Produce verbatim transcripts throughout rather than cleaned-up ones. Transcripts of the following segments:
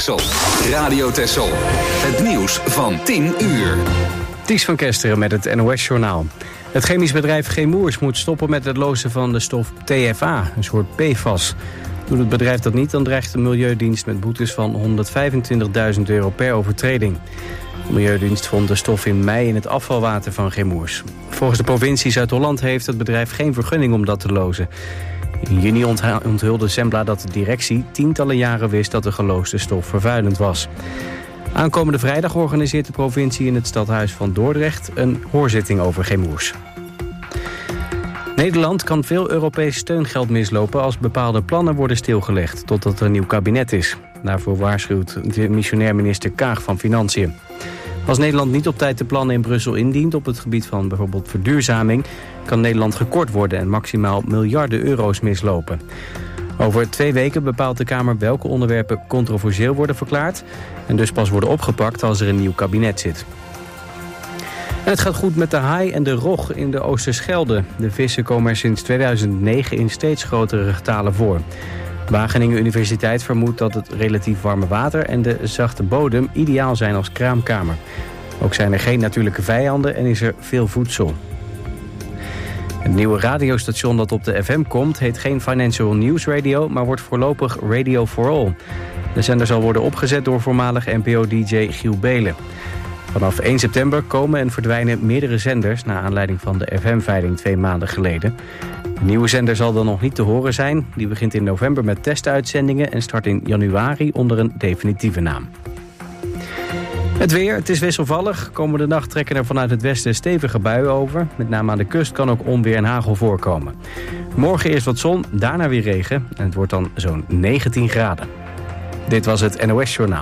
Texel. Radio Texel. Het nieuws van tien uur. Ties van Kesteren met het N O S-journaal. Het chemisch bedrijf Chemours moet stoppen met het lozen van de stof T F A, een soort P F A S. Doet het bedrijf dat niet, dan dreigt de Milieudienst met boetes van honderdvijfentwintigduizend euro per overtreding. De Milieudienst vond de stof in mei in het afvalwater van Chemours. Volgens de provincie Zuid-Holland heeft het bedrijf geen vergunning om dat te lozen. In juni onthulde Sembla dat de directie tientallen jaren wist dat de geloosde stof vervuilend was. Aankomende vrijdag organiseert de provincie in het stadhuis van Dordrecht een hoorzitting over Chemours. Nederland kan veel Europees steungeld mislopen als bepaalde plannen worden stilgelegd totdat er een nieuw kabinet is. Daarvoor waarschuwt de missionair minister Kaag van Financiën. Als Nederland niet op tijd de plannen in Brussel indient op het gebied van bijvoorbeeld verduurzaming, kan Nederland gekort worden en maximaal miljarden euro's mislopen. Over twee weken bepaalt de Kamer welke onderwerpen controversieel worden verklaard en dus pas worden opgepakt als er een nieuw kabinet zit. En het gaat goed met de haai en de rog in de Oosterschelde. De vissen komen er sinds tweeduizend negen in steeds grotere getalen voor. Wageningen Universiteit vermoedt dat het relatief warme water en de zachte bodem ideaal zijn als kraamkamer. Ook zijn er geen natuurlijke vijanden en is er veel voedsel. Het nieuwe radiostation dat op de F M komt heet geen Financial News Radio, maar wordt voorlopig Radio for All. De zender zal worden opgezet door voormalig N P O-D J Giel Belen. Vanaf één september komen en verdwijnen meerdere zenders naar aanleiding van de F M-veiling twee maanden geleden. De nieuwe zender zal dan nog niet te horen zijn. Die begint in november met testuitzendingen en start in januari onder een definitieve naam. Het weer, het is wisselvallig. Komende nacht trekken er vanuit het westen stevige buien over. Met name aan de kust kan ook onweer en hagel voorkomen. Morgen eerst wat zon, daarna weer regen. En het wordt dan zo'n negentien graden. Dit was het N O S-journaal.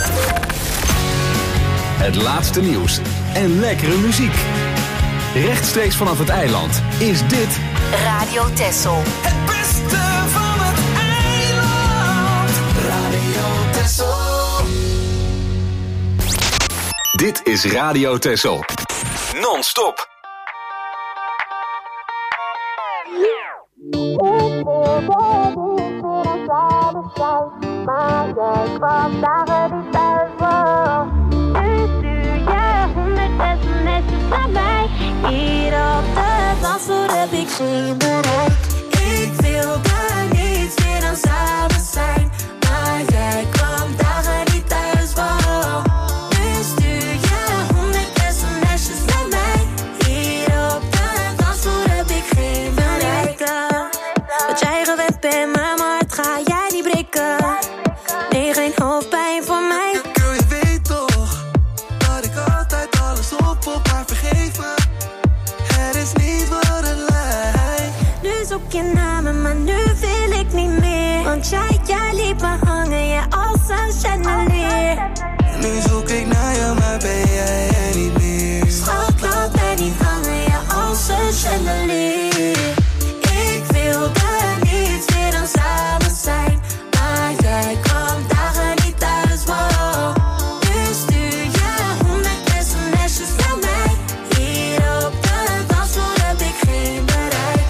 Het laatste nieuws en lekkere muziek. Rechtstreeks vanaf het eiland is dit Radio Texel. Het beste van het eiland. Radio Texel. Dit is Radio Texel. Non-stop. Maar jij kwam dagen niet thuis was. Nu stuur je honderd sms'jes naar mij. Hier op de dansvloer heb ik geen bereik. Ik wilde niets meer dan samen zijn. Maar jij kwam dagen niet thuis was. Nu stuur je honderd sms'jes naar mij. Hier op de dansvloer heb ik geen bereik. Wat jij gewend bent, maar mijn hart ga jij niet breken. Nee, geen hoofdpijn voor mij. Girl, je weet toch dat ik altijd alles op op, maar vergeef me. Het is niet wat het lijkt. Nu zoek je naar me, maar nu wil ik niet meer. Want jij, jij liet me hangen, ja, als een chandelier. Nu zoek ik naar je, maar ben jij er niet meer. Schat, laat mij niet hangen, ja, als een chandelier. Ik wilde niets meer dan samen zijn. Maar jij kwam dagen niet thuis, wow. Nu stuur je honderd sms'jes naar mij. Hier op de dansvloer heb ik geen bereik.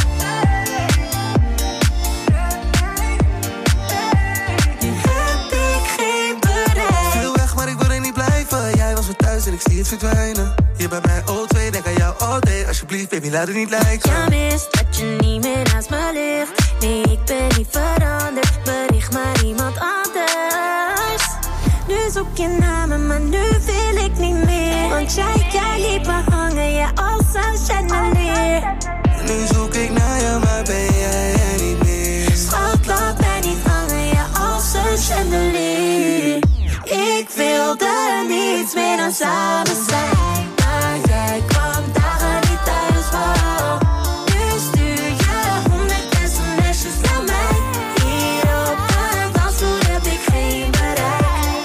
Nu heb ik geen bereik. Veel weg, maar ik wil er niet blijven. Jij was weer thuis en ik zie het verdwijnen. Je bent mij O twee, denk aan jou all day. Alsjeblieft, baby, laat het niet lijken. Ja, mis dat je niet meer naast me ligt. Nee, ik ben niet veranderd. Bericht maar iemand anders. Nu zoek je naar me, maar nu wil ik niet meer. Want jij, jij liet me hangen, ja, als een chandelier. Nu zoek ik naar je, maar ben jij er niet meer. Schat, laat mij niet hangen, ja, als een chandelier. Ik wilde niets meer dan samen zijn. Maar jij kwam dagen niet thuis, wow. Nu stuur je honderd sms'jes naar mij. Hier op de dansvloer heb ik geen bereik.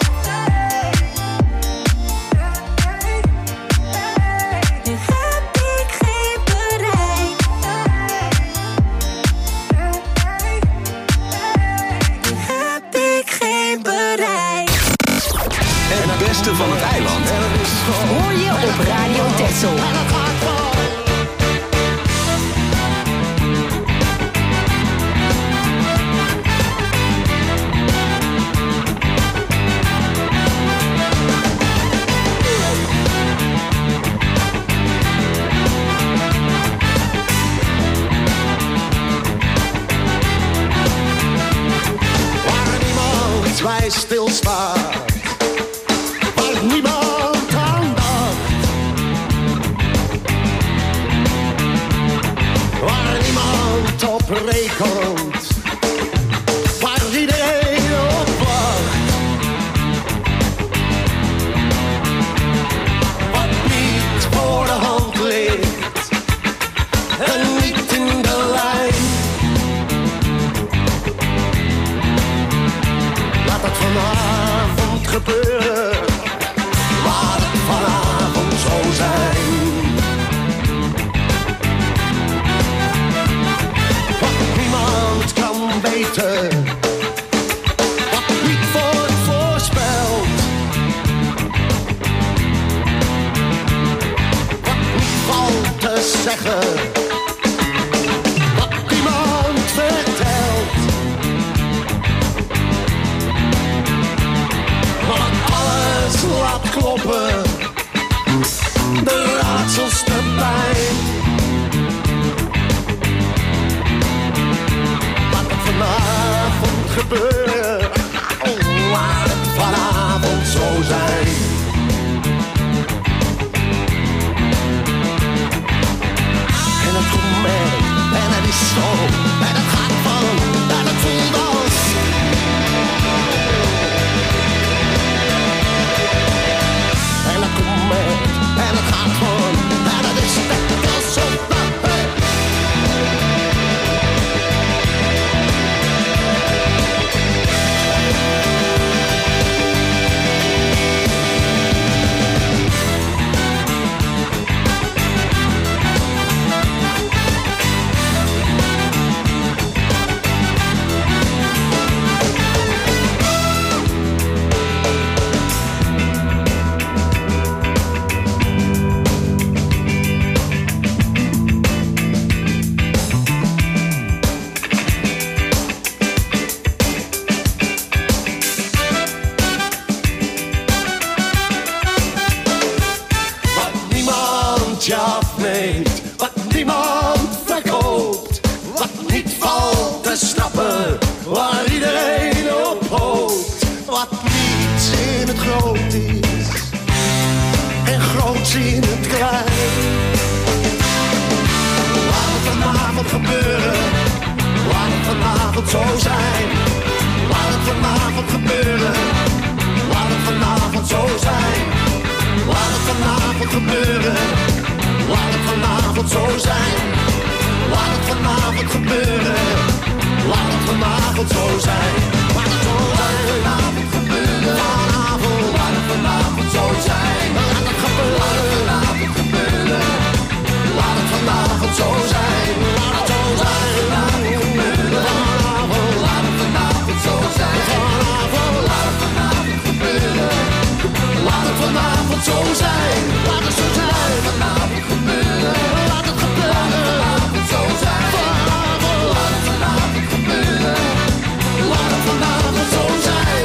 Nu heb ik geen bereik. Nu heb ik geen bereik. het beste van het eiland. Hoor je op Radio Texel. stilstaat, waar niemand aan dacht, waar niemand op rekent, waar iedereen op wacht. Wat niet voor de hand ligt en niet in de lijn. Laat het vanavond gebeuren, laat het vanavond zo zijn. Wat niemand kan weten, wat niet wordt voorspeld, wat niet valt te zeggen, wat niemand vertelt. Wat alles laat kloppen, de raadsels erbij. Laat het vanavond gebeuren, oh, laat het vanavond zo zijn. En het komt mee, en het is zo, en het gaat van, en het voelt als. En het komt mee, en het gaat van, en het is lekker zo. Hey. Wat niemand je afneemt, wat niemand verkoopt, wat niet valt te snappen, waar iedereen op hoopt. Wat niets in het groot is en groots in het klein. Laat het vanavond gebeuren, laat het vanavond zo zijn. Laat het vanavond gebeuren, laat het vanavond zo zijn. Laat het vanavond gebeuren, laat het vanavond zo zijn. Laat het vanavond gebeuren, laat het vanavond zo zijn. Laat het vanavond gebeuren, vanavond, laat het vanavond zo zijn. Laat het gebeuren, laat het gebeuren, laat het vanavond zo zijn. Laat het zo zijn, laat het gebeuren, vanavond, laat het vanavond zo zijn. Vanavond, laat het vanavond gebeuren. Laat het vanavond zo zijn, laat het zo zijn. Vanavond gebeuren, laat het gebeuren. Vanavond zo zijn, vanavond, laat het vanavond gebeuren. Laat het vanavond zo zijn.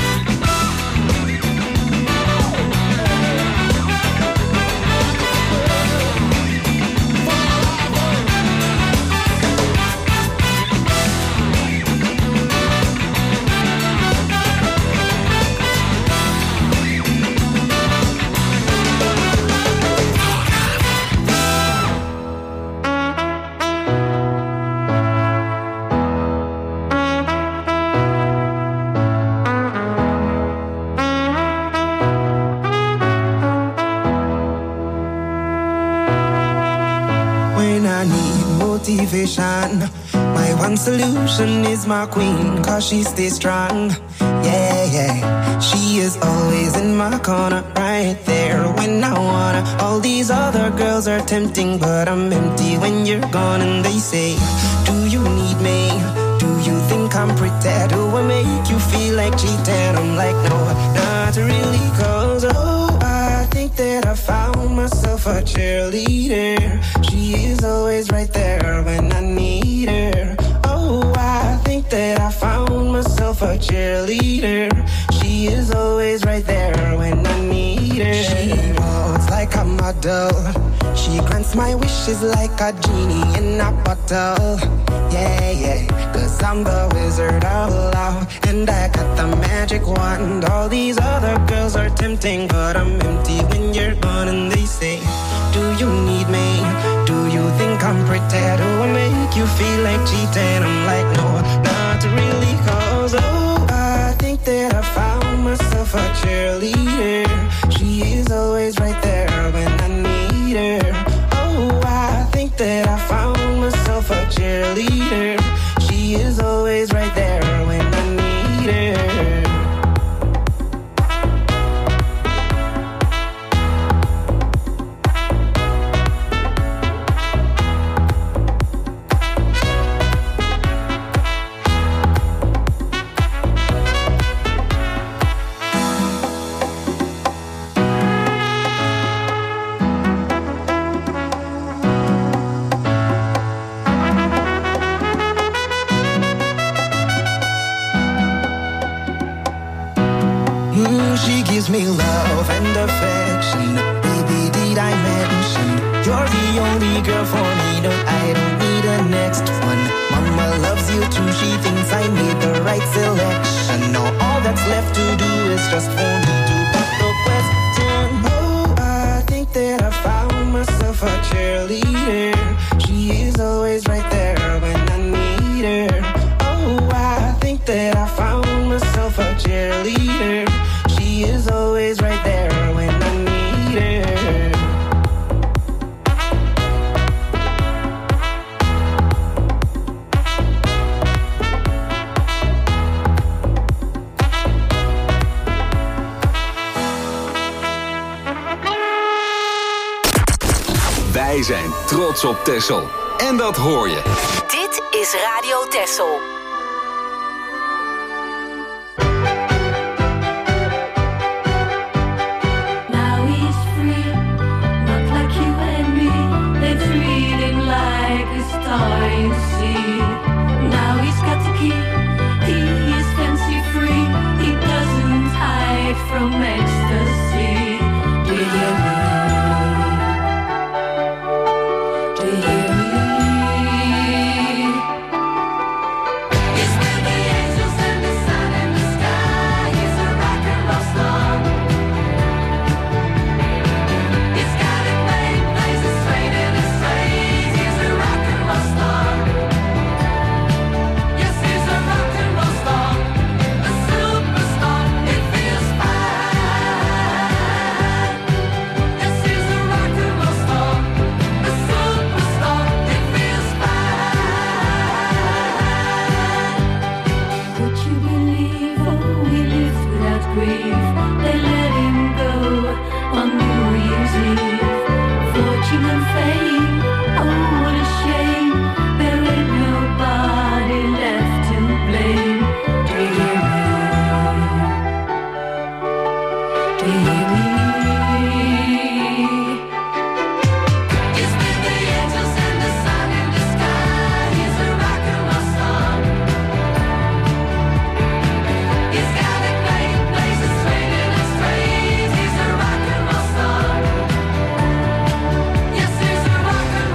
When I need motivation, my one solution is my queen, cause she stays strong. Yeah, yeah, she is always in my corner, right there when I wanna. All these other girls are tempting, but I'm empty when you're gone. And they say, do you need me? Do you think I'm pretty? Do I make you feel like cheating? I'm like, no, not really, cause oh, I think that I found myself a cheerleader. She is always right there when I need her. Oh, I think that I found myself a cheerleader. She is always right there when I need her. She walks like a model. She grants my wishes like a genie in a bottle. Yeah, yeah, cause I'm the wizard of love, and I got the magic wand. All these other girls are tempting, but I'm empty when you're gone. And they say, do you need me? Do you think I'm pretty? Do I make you feel like cheating? I'm like, no, not really, cause oh, I think that I found myself a cheerleader. She is always right there when I need her. Oh, I think that I found myself a cheerleader. She is always right there when I need her. She gives me love and affection. Baby, did I mention you're the only girl for me? No, I don't need a next one. Mama loves you too. She thinks I made the right selection. Now all that's left to do is just for me to put the question. Oh, I think that I found myself a cheerleader. She is always right there when I need her. Oh, I think that I found myself a cheerleader. She is always right there when I need her. Wij zijn trots op Texel. En dat hoor je. Dit is Radio Texel. From ecstasy, do you hear me? Do you hear me? It's with the angels and the sun and the sky. He's a rock and roll star. He's got it made, plays it straight in his face. He's a rock and roll star. Yes, he's a rock and roll star. A superstar. It feels they let him go on New Year's Eve. Fortune and fame, oh what a shame. There ain't nobody left to blame. Do you hear me? Do you hear me? It's with the angels and the sun in the sky. He's a rock and roll star. He's got it played, plays it straight in his trays. He's a rock and roll star. Yes, he's a rock and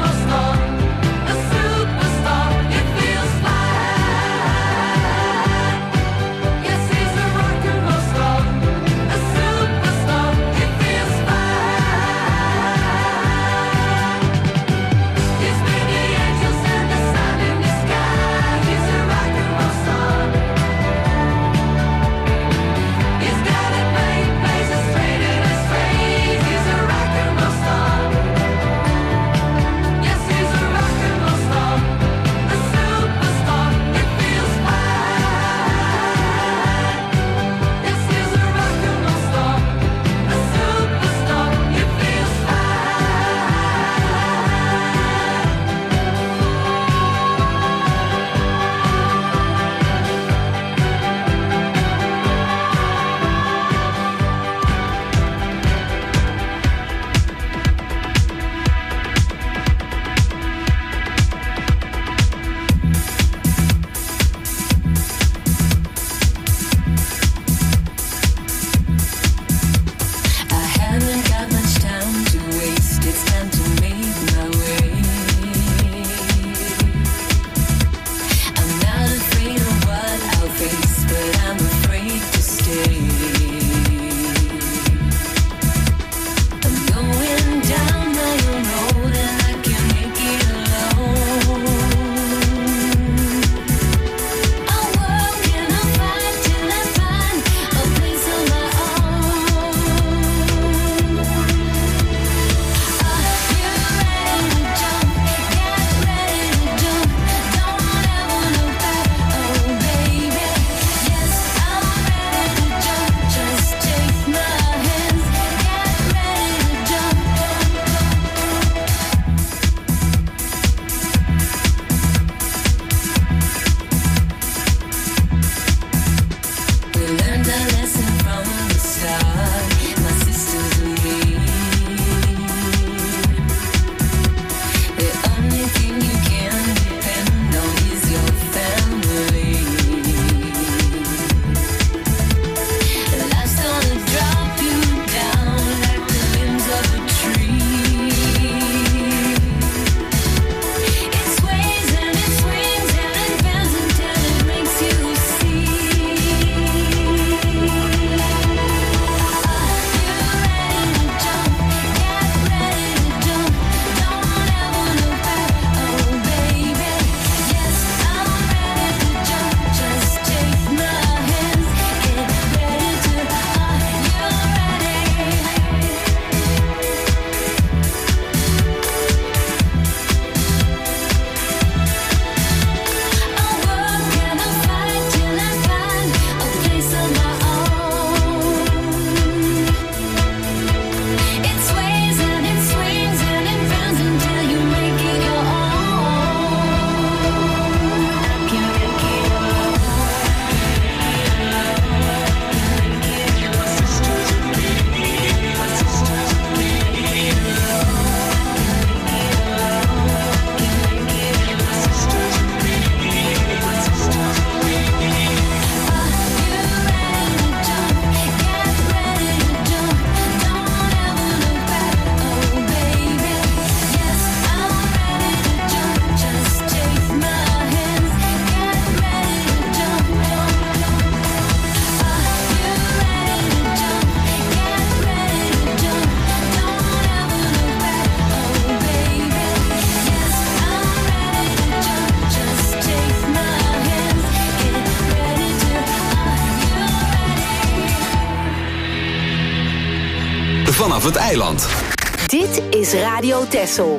vanaf het eiland. Dit is Radio Texel.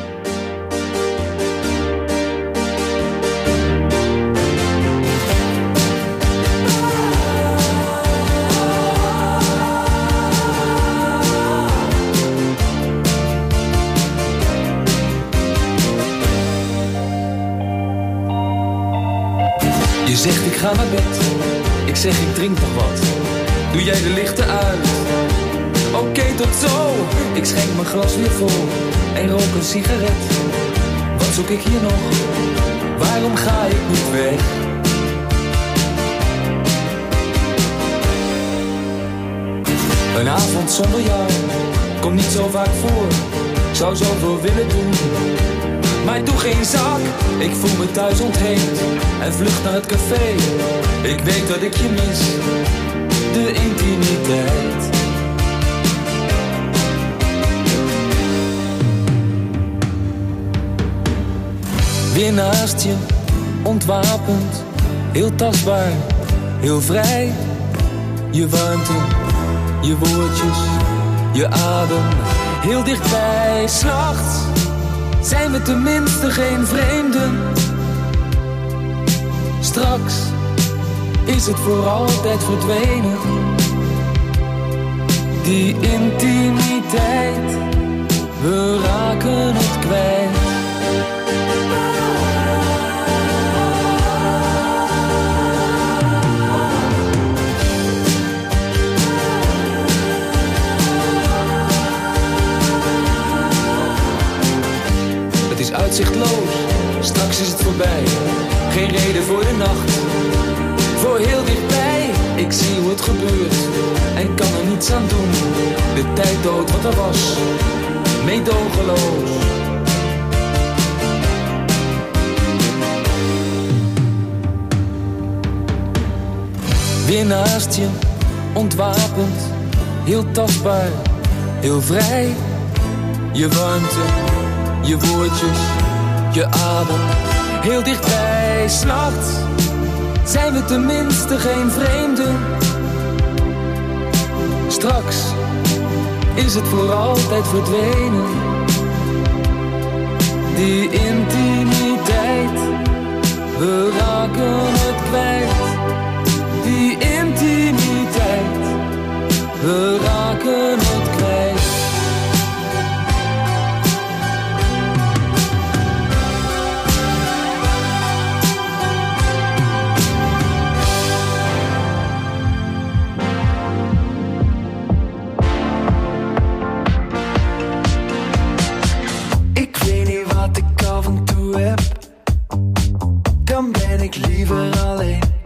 Je zegt ik ga naar bed, ik zeg ik drink nog wat. Doe jij de lichten uit? Oké, okay, tot zo. Ik schenk mijn glas weer vol en rook een sigaret. Wat zoek ik hier nog? Waarom ga ik niet weg? Een avond zonder jou komt niet zo vaak voor. Ik zou zoveel willen doen, maar ik doe geen zak. Ik voel me thuis ontheemd en vlucht naar het café. Ik weet dat ik je mis, de intimiteit. Weer naast je, ontwapend, heel tastbaar, heel vrij. Je warmte, je woordjes, je adem, heel dichtbij. 's Nachts zijn we tenminste geen vreemden. Straks is het voor altijd verdwenen. Die intimiteit, we raken het kwijt. Uitzichtloos, straks is het voorbij. Geen reden voor de nacht, voor heel dichtbij. Ik zie hoe het gebeurt en kan er niets aan doen. De tijd dood wat er was, meedogenloos. Weer naast je, ontwapend, heel tastbaar, heel vrij. Je warmte, je woordjes, je adem, heel dichtbij. 's Nachts zijn we tenminste geen vreemden. Straks is het voor altijd verdwenen. Die intimiteit, we raken het kwijt. Die intimiteit, we raken het kwijt. Dan ben ik liever alleen.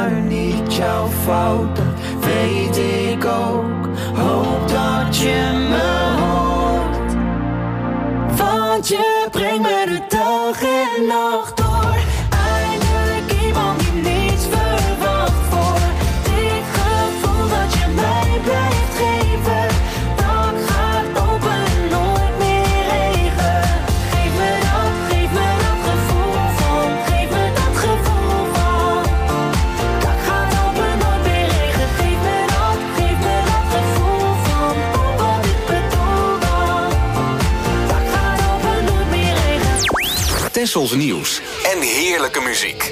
maar niet jouw fout, dat weet ik ook. Hoop dat je me hoort, want je brengt me de dag en nacht door. Eindelijk iemand die niets verwacht voor dit gevoel dat je mij blijft geven. Dak gaat open, nooit meer regen. Geef me dat, geef me dat gevoel van, geef me dat gevoel van. Dak gaat open, nooit meer regen. Geef me dat, geef me dat gevoel van, oh wat ik bedoel dan. Dak gaat open, nooit meer regen. Tessels nieuws en heerlijke muziek.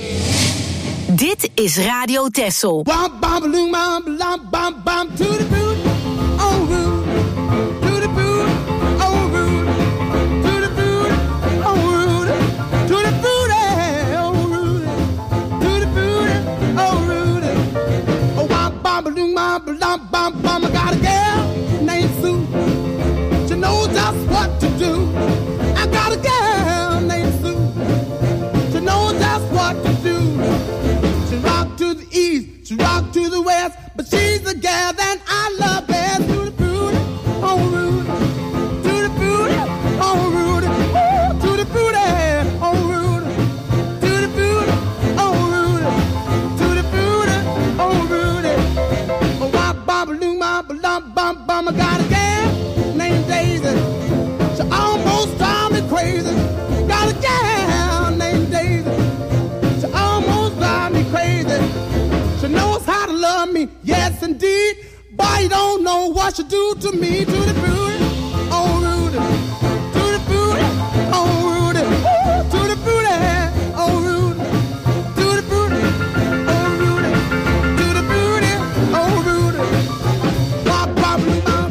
Dit is Radio Tessel. Bam, bam, bam, bam, bam, bam, to the boot, oh rude, to the boot, oh rude, to the boot, oh rude, to the boot, oh rude, to the boot, oh rude. Oh, bam, bam, bam, bam, bam, bam, I got a girl named Sue. She knows just what to do. I got a girl named Sue. She knows just what to do. She rock to the east, she rock to the west, but she's the gal that I love best. To the booty, oh Rudy, to the booty, oh Rudy, ooh, to the booty, oh Rudy, to the booty, oh Rudy, to the booty, oh Rudy. Oh, wop, bop, loo, bop, bop, bop, bop, I got a gal named Daisy. She almost drives me crazy. Got a gal named Daisy. She almost drives me crazy. She knows how to love me, yes indeed. But you don't know what she do to me. To the booty, oh Rudy, to the booty, oh Rudy, ooh, to the booty, oh Rudy, to the booty, oh Rudy, to the booty, oh Rudy. Bop, bop, bop, bop.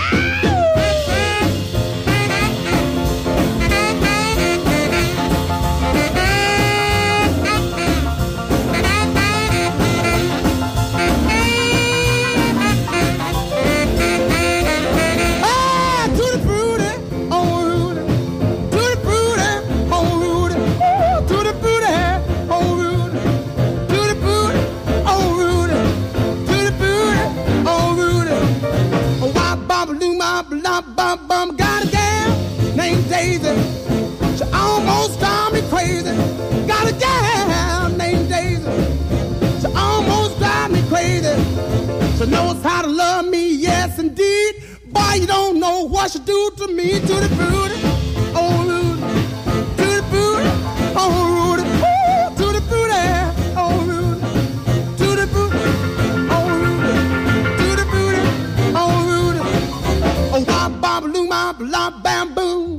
Bum, bum, got a gal named Daisy. She almost drives me crazy. Got a gal named Daisy. She almost drives me crazy. She knows how to love me, yes indeed. Boy, you don't know what she do to me. To the booty, oh Rudy, to the booty, oh Rudy, ooh, to the booty, oh Rudy, to the booty, oh Rudy, to the booty, oh Rudy. Oh, bop, bop, loo, bop, lop, bam, boom.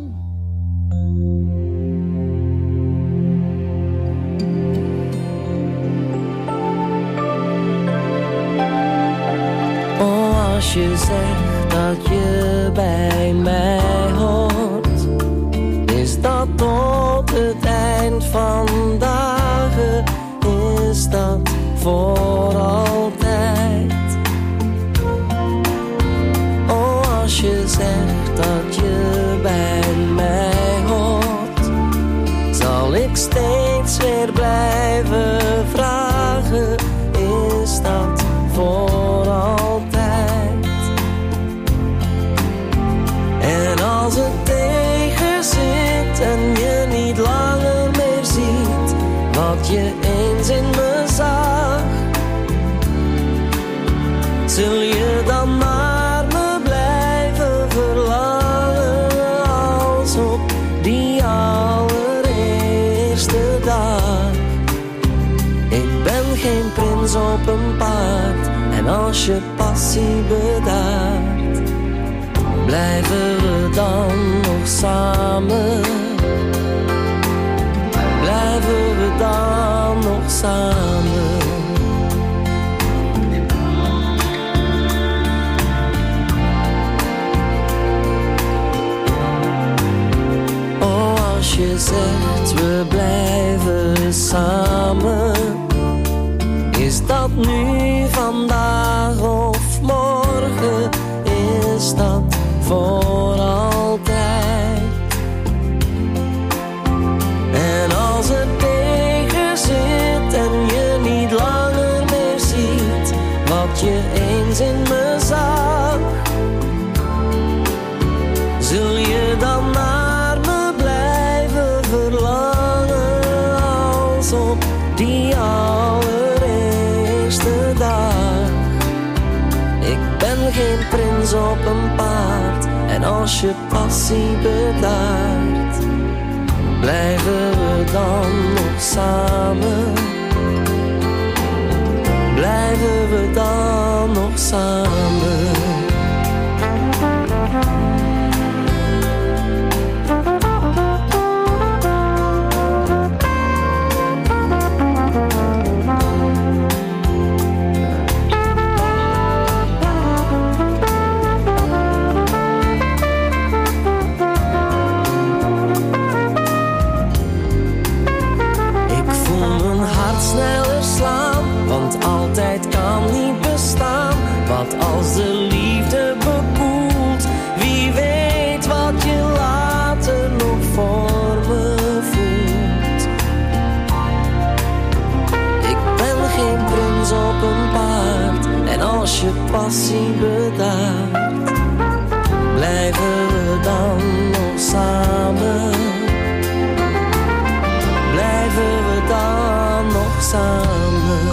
Oh, als je zegt dat je bij mij hoort, is dat tot het eind van dagen, is dat voor altijd. Oh, als je zegt dat je bij mij hoort, zal ik steeds weer blijven vragen, is dat voor altijd? En als het tegen zit en je niet langer meer ziet wat je eens in me zag, zul je dan naar me blijven verlangen als op die allereerste dag. Ik ben geen prins op een paard, en als je passie bedaart, blijven we dan nog samen? Blijven we dan nog samen? Oh, als je zegt we blijven samen, is dat nu, vandaag of morgen? Is dat voor altijd? En als het tegen zit en je niet langer meer je eens in me zag, zul je dan naar me blijven verlangen als op die allereerste dag. Ik ben geen prins op een paard en als je passie bedaart, blijven we dan nog samen? Blijven we dan nog samen? Sneller slaan, want altijd kan niet bestaan. Wat als de liefde bekoelt, wie weet wat je later nog voor me voelt. Ik ben geen prins op een paard en als je passie bedaart, blijven we dan nog samen? Blijven we dan nog samen?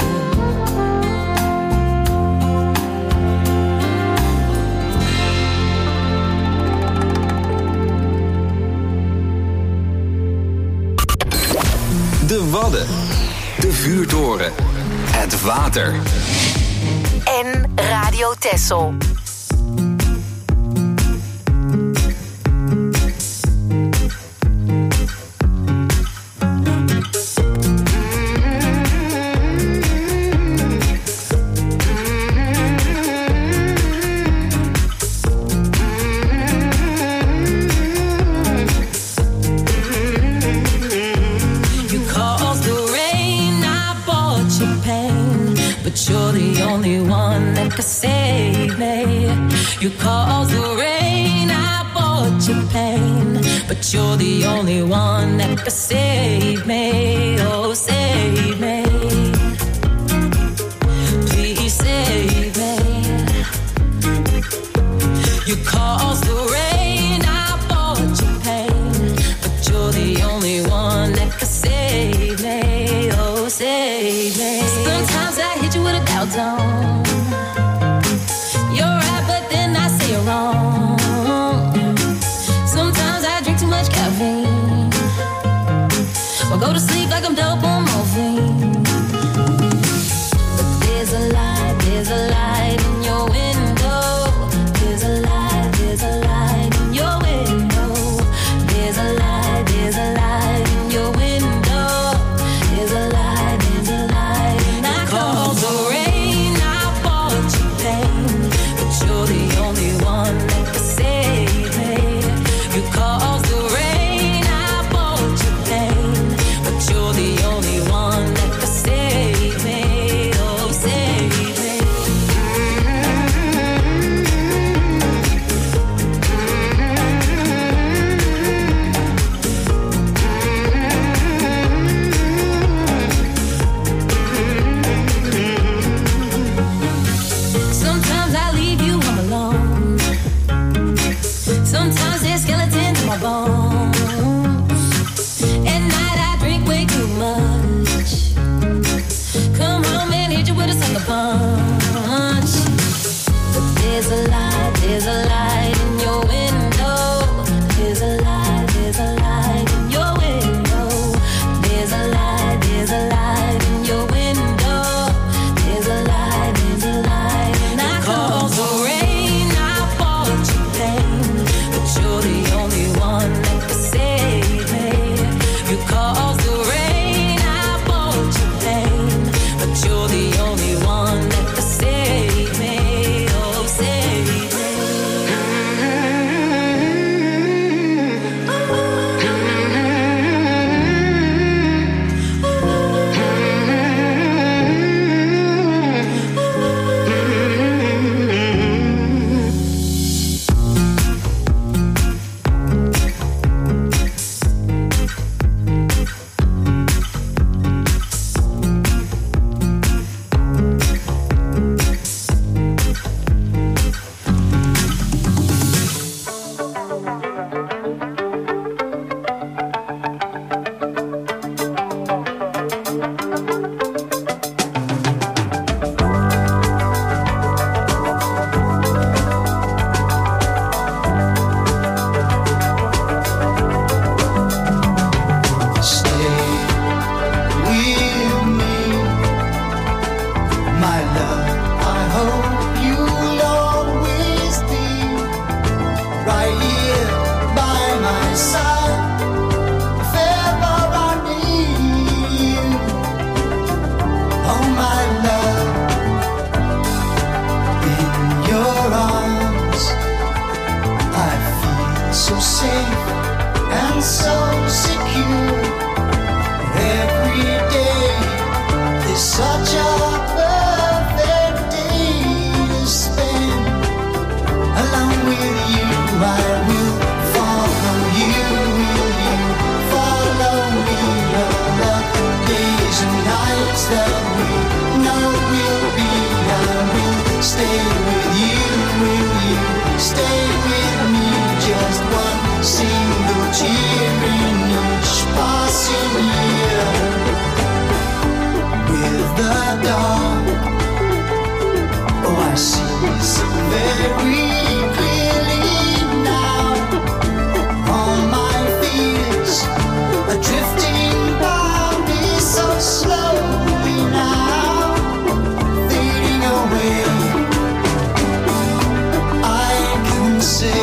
De Wadden, de vuurtoren, het water. En Radio Texel. You caused the rain, I bought you pain, but you're the only one that can save me. Oh, save me, please save me. You caused the rain, I bought you pain, but you're the only one that can save me. Oh, save me. Sometimes I hit you with a doubt zone. Wrong. Sometimes I drink too much caffeine, or go to sleep like I'm dope on morphine. But there's a light, there's a light in your window. There's a light, there's a light in your window. There's a light, there's a light in your window. There's a light, there's a light. And I caused the rain, I bought you pain, but you're the only one that can save me. You caused the rain, I bought you pain, but you're the only one that can save me. Oh, save me. Sometimes I leave you home alone. Sometimes there's skeletons in my bones. At night I drink way too much. Come home and hit you with a sucker punch. But there's a light, there's a light in your window. There's a light, there's a light in your window. There's a light, there's a light in your window. There's a light, there's a light. And I caused the rain, I bought you pain, but you're the only one that can save me. You caused the rain, I bought you pain, but you're the only one that stay with you? Will you stay with me? Just one single tear in each passing year. With the dawn, oh, I see so very clearly now. All my fears are drifting by me so slowly now, fading away. I can say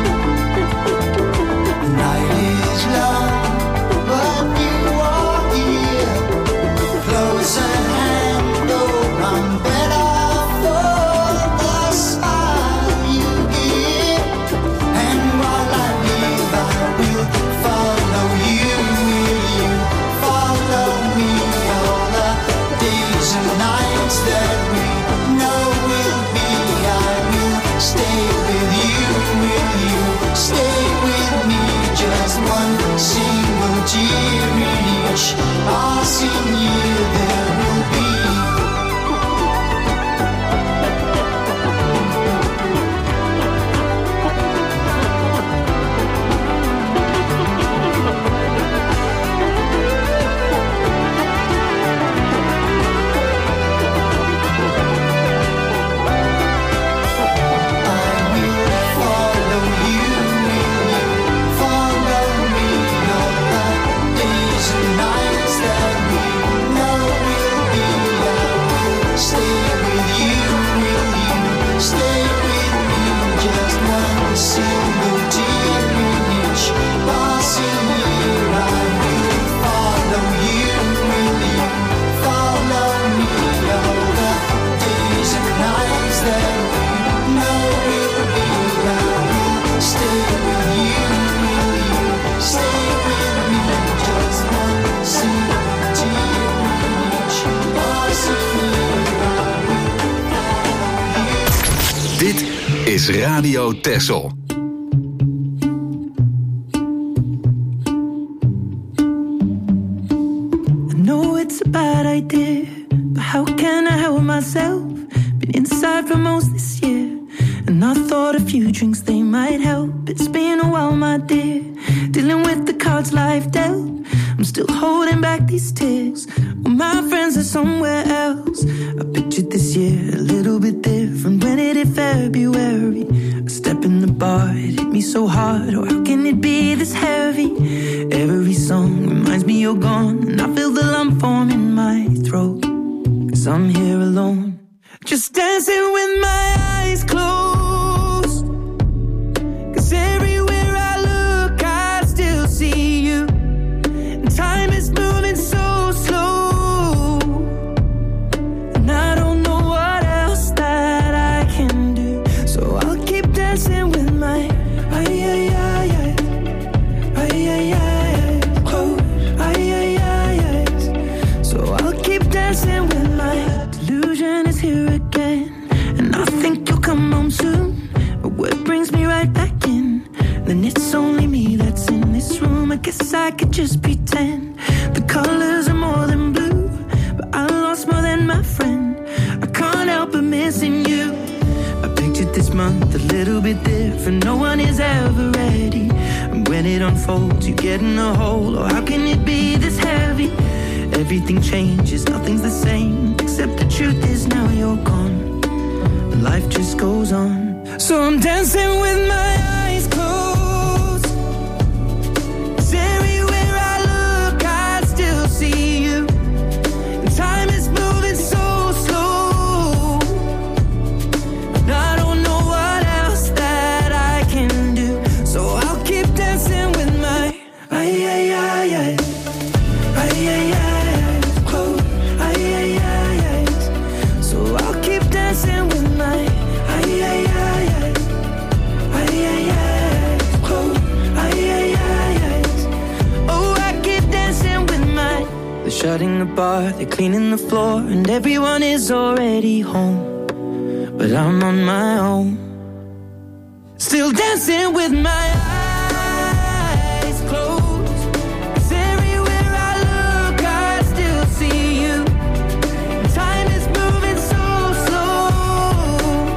the night is long, but you are here, close at hand. Oh, I'm better for the smile you give. And while I live, I will follow you. Will you follow me? All the days and nights that we know will be, I will stay with you. Will you stay with me? Just one single tear in each passing year there will be. Dit is Radio Texel. I know it's a bad idea, but how can I help myself? Been inside for most this year, and I thought a few drinks they might help. It's been a while, my dear, dealing with the cards life dealt. I'm still holding back these tears, well, my friends are somewhere else. I pictured this year a little bit different. When it hit February, a step in the bar, it hit me so hard. Oh, how can it be this heavy? Every song reminds me you're gone, and I feel the lump form in my throat, 'cause I'm here alone, just dancing with my eyes closed. 'Cause everywhere I look, I still see you. Time is moving so slow, and I don't know what else that I can do. So I'll keep dancing with my ay ay ay ay ay ay ay close ay ay ay ay. So I'll keep dancing with my delusion is here again, and I think you'll come home soon. But what brings me right back in? Then it's only me that's in this room. I guess I could just pretend the colors are more than blue, but I lost more than my friend. I can't help but missing you. I pictured this month a little bit different. No one is ever ready, and when it unfolds you get in a hole. Oh, how can it be this heavy? Everything changes, nothing's the same, except the truth is now you're gone, and life just goes on. So I'm dancing with my eyes closed, 'cause everywhere I look I still see you. And time is moving so slow, and I don't know what else that I can do. So I'll keep dancing with my ay ay ay ay ay ay ay close ay ay ay ay. So I'll keep dancing with my ay ay ay ay ay ay ay close ay ay ay ay. Oh, I keep dancing with my. They're shutting the bar, they're cleaning the floor, and everyone is already home, but I'm on my own, still dancing with my eyes closed. 'Cause everywhere I look I still see you. Time is moving so slow,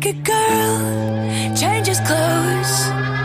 naked girl changes clothes.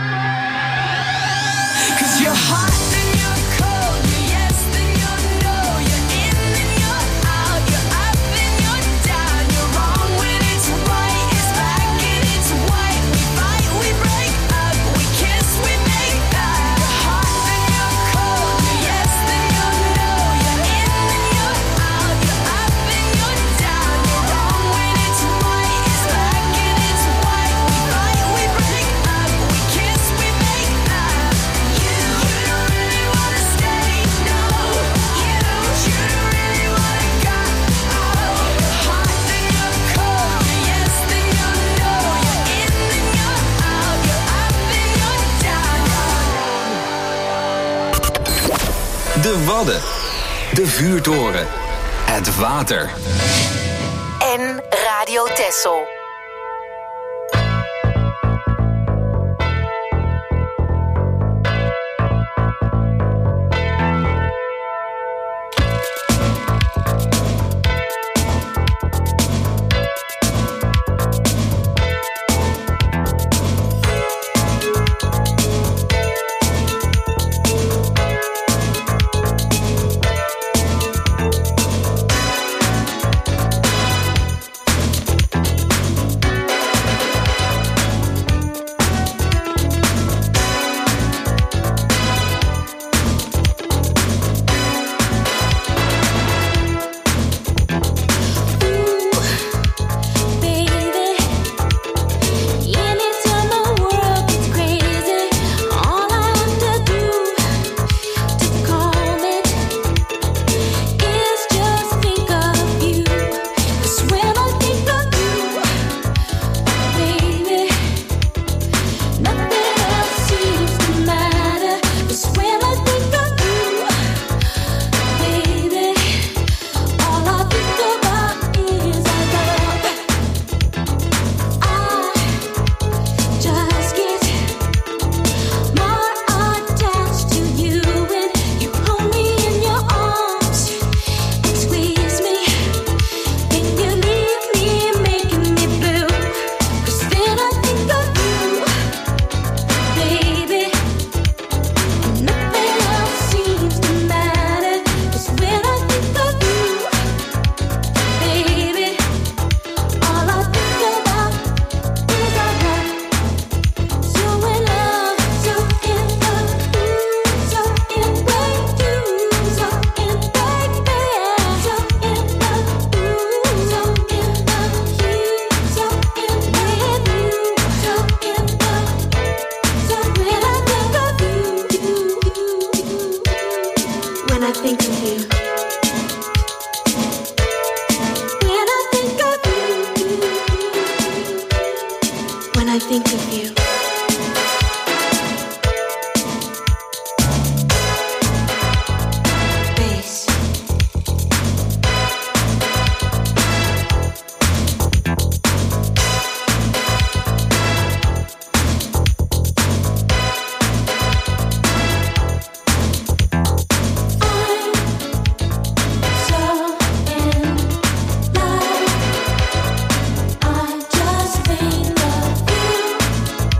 'Cause you're hot and you're cold, you're yes then you're no, you're in and you're out, you're up and you're down, you're wrong when it's right, it's black and it's white, we fight, we break up, we kiss, we make up. You're hot and you're cold, you're yes then you're no, you're in and you're out, you're up and you're down, you're wrong when it's right, it's black and it's white, we fight, we break up, we kiss, we make up. You, you don't really wanna stay, no. You, you don't really wanna go. Oh, you're hot then you're cold, you're yes then you're no, you're in and you're out, you're up and you're down. De Wadden. De Vuurtoren. Het water. En Radio Texel. I just think of you.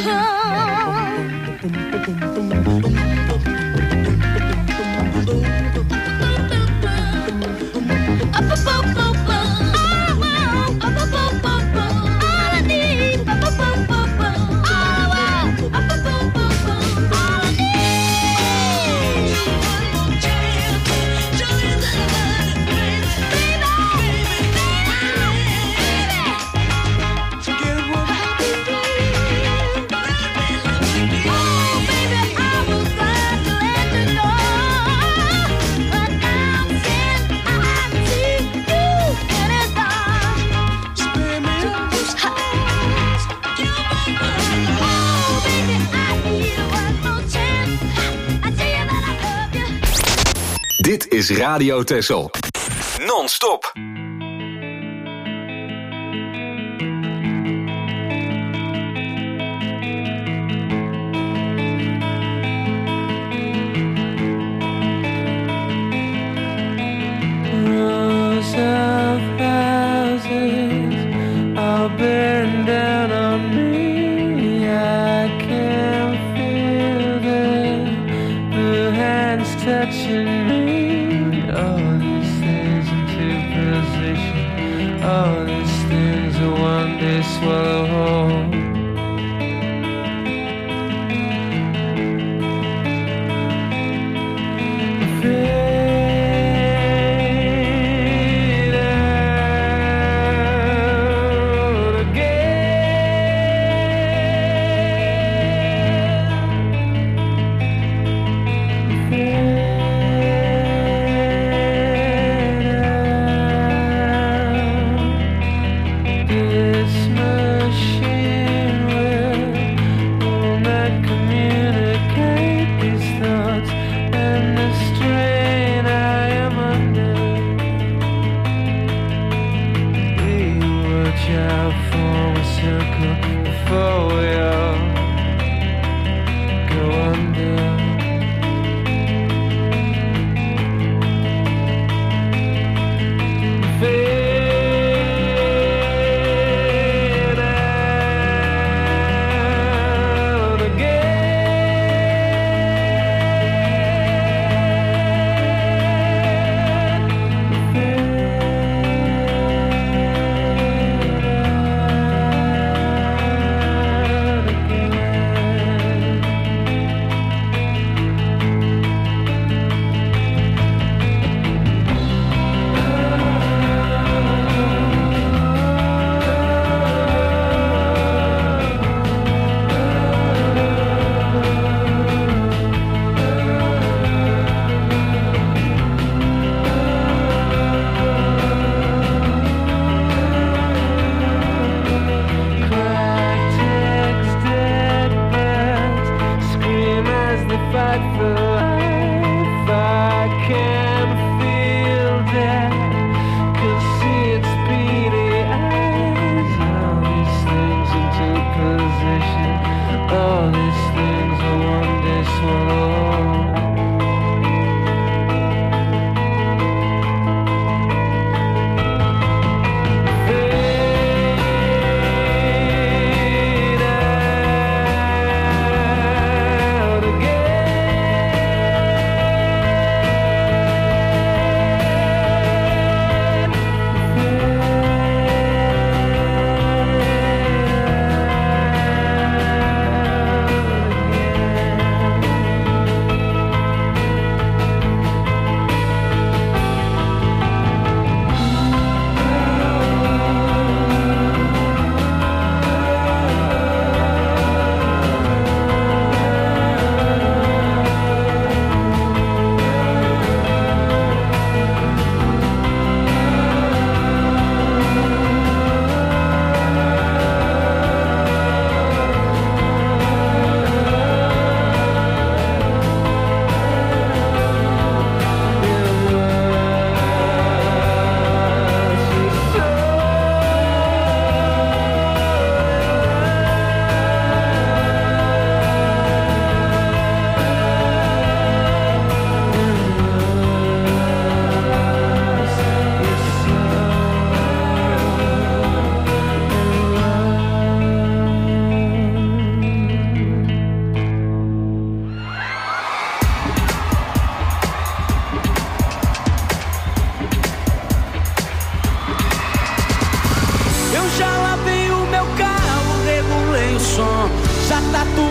Dit is Radio Texel. Non-stop. Rows of houses all burn down on me. I can feel the, the hands touching me. All these things into position. All these things will one day swallow whole. This machine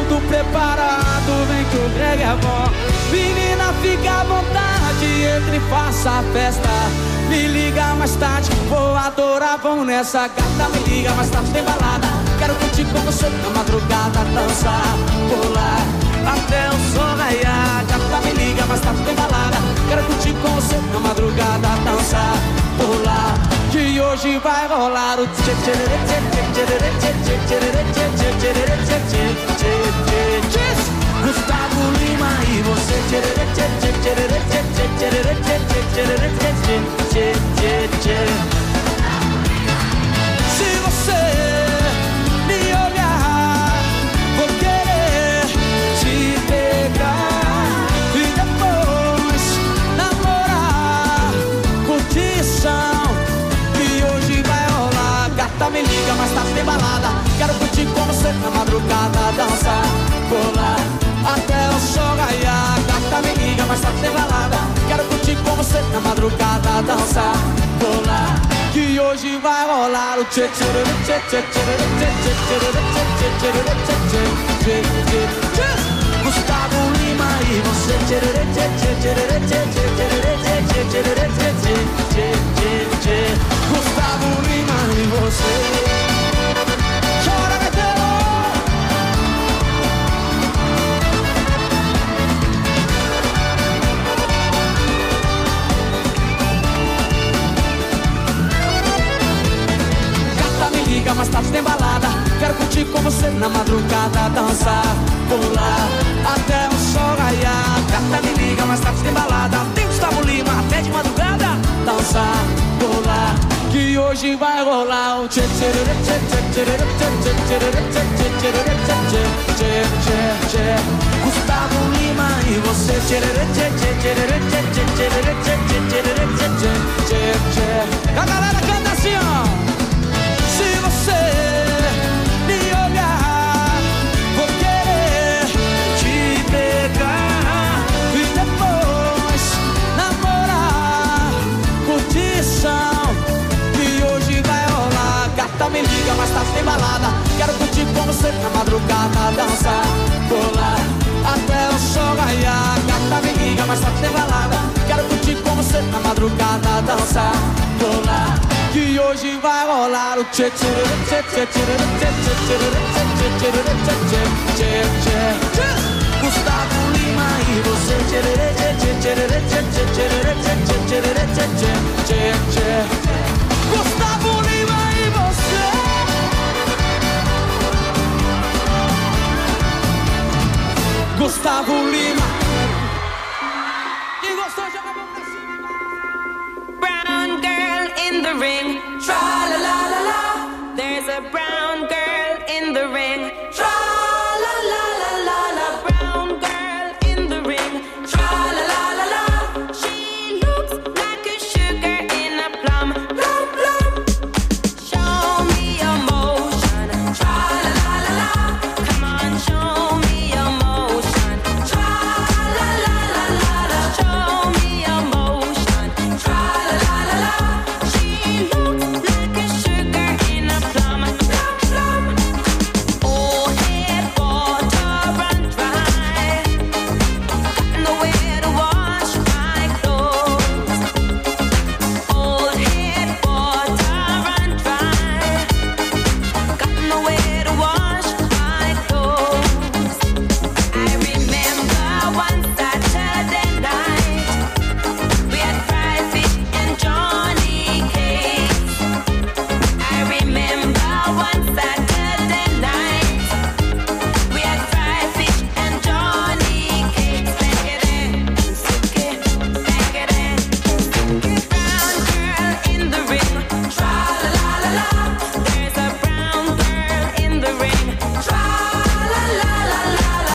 tudo preparado, vem que o reggae é bom. Menina, fica à vontade, entre e faça a festa. Me liga mais tarde, vou adorar, vamos nessa. Gata, me liga mais tarde, tem balada. Quero curtir com você na madrugada, dançar, pular até o sol raiar. Gata, me liga mais tarde, tem balada. Quero curtir com você na madrugada, dançar, pular, que hoje vai rolar o tchê tchê tchê tchê tchê tchê tchê tchê tchê tchê tchê tchê. Gustavo Lima e você tchê tchê tchê tchê tchê tchê tchê tchê tchê tchê tchê. Se você me olhar, vou querer te pegar e depois namorar, curtição, que hoje vai rolar. Gata, me liga, mas tá sem balada. Quero curtir com você na madrugada, dançar, pular até o sol raiar. Gata, me liga, mas tá sem balada. Quero curtir com você na madrugada, dançar, pular, que hoje vai rolar o tchê tchê tchê tchê tchê tchê tchê tchê tchê tchê. Gustavo Lima e você tchê tchê tchê tchê tchê tchê tchê tchê tchê. Gustavo Lima e você. Chora, Gaetano. Liga, mais tarde tem balada. Quero curtir com você na madrugada, dançar, pular até o sol raiar. Gata, me liga, mais tarde tem balada. Tem Gustavo Lima até de madrugada, dançar, pular, que hoje vai rolar o tchê tchê tchê tchê tchê tchê tchê tchê tchê tchê tchê. Gustavo Lima e você tchê tchê tchê tchê tchê tchê tchê tchê tchê. A galera canta assim, ó. Se você me olhar, vou querer te pegar e depois namorar, curtição, que hoje vai rolar. Gata, me liga, mas tá sem balada. Quero curtir com você na madrugada, dançar, pular até o sol raiar. Gata, me liga, mas tá sem balada. Quero curtir com você na madrugada, dançar, pular, que hoje vai rolar o tchê tchê tchê tchê tchê tchê tchê tchê tchê. Gustavo Lima e você tchê tchê tchê tchê tchê tchê tchê. Gustavo Lima e você. Gustavo Lima. Quem gostou joga a mão pra cima. Brown girl in the ring, try